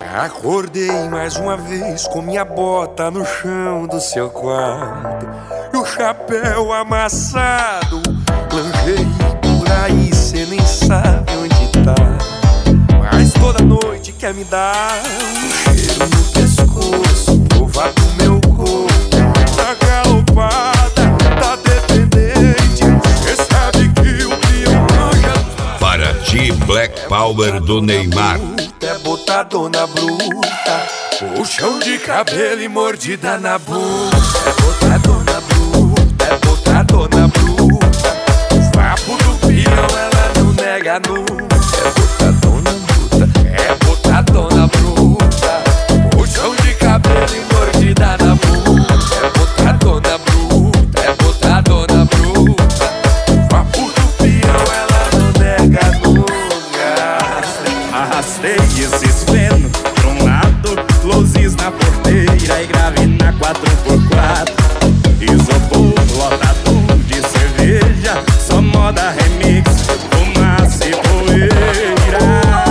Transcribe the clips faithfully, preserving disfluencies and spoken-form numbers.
Acordei mais uma vez com minha bota no chão do seu quarto e o chapéu amassado. Lanjei por aí, cê nem sabe onde tá, mas toda noite quer me dar um cheiro no pescoço, provar do meu corpo. A galopada tá dependente, cê sabe que o peão manja. Para ti, Black Power do Neymar. É botadona bruta, puxão de cabelo e mordida na bunda. É botadona bruta, é botadona bruta. O papo do peão ela não nega nunca. É botadona bruta, é botadona bruta. Puxão de cabelo e mordida na bunda. É botadona bruta, é botadona bruta. O papo do peão ela não nega nunca. Arrastei esses feno pra um lado, luzes na porteira e grave na quatro por quatro. Isopor lotado de cerveja, só moda remix, fumaça e poeira.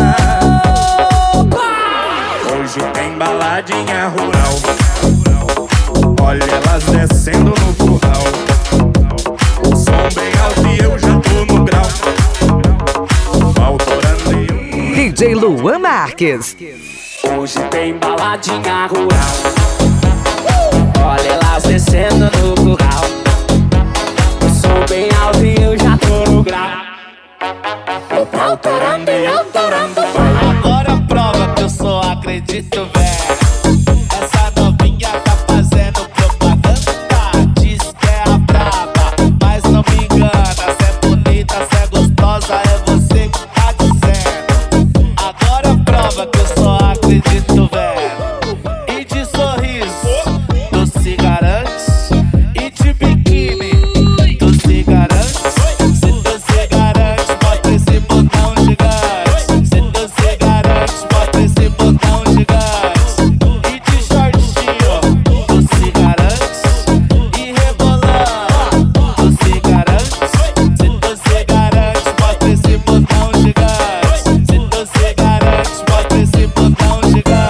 Hoje tem baladinha rural, olha elas descendo no curral. O som bem alto e eu já tô no grau. Autorando e D J Luan Marques. Hoje tem baladinha rural, olha elas descendo no curral. Eu sou bem alto e eu já tô no grau. Eu tô autorando e autorando. Agora prova que eu só acredito, velho. Essa novinha tá fazendo propaganda, diz que é a braba, mas não me engana. Cê é bonita, cê é gostosa, é você que tá dizendo. Agora prova que eu só acredito, velho. E de sorriso, tu se garantes. E de biquíni, tu se garantes. Se tu se garantes, bota esse botão gigante. Se tu se garantes, bota esse botão gigante. E de shortinho, tu se garantes. E rebolando, tu se garantes. Se tu se garantes, bota esse botão gigante. Se tu se garantes, bota esse botão gigante.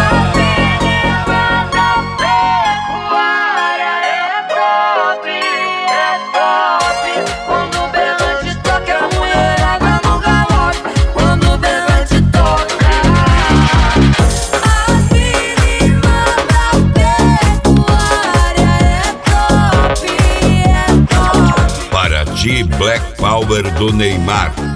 Quando o berrante toca, a mulherada no galope. Quando o berrante toca, as meninas da pecuária é top, é top. Para ti, Black Power do Neymar.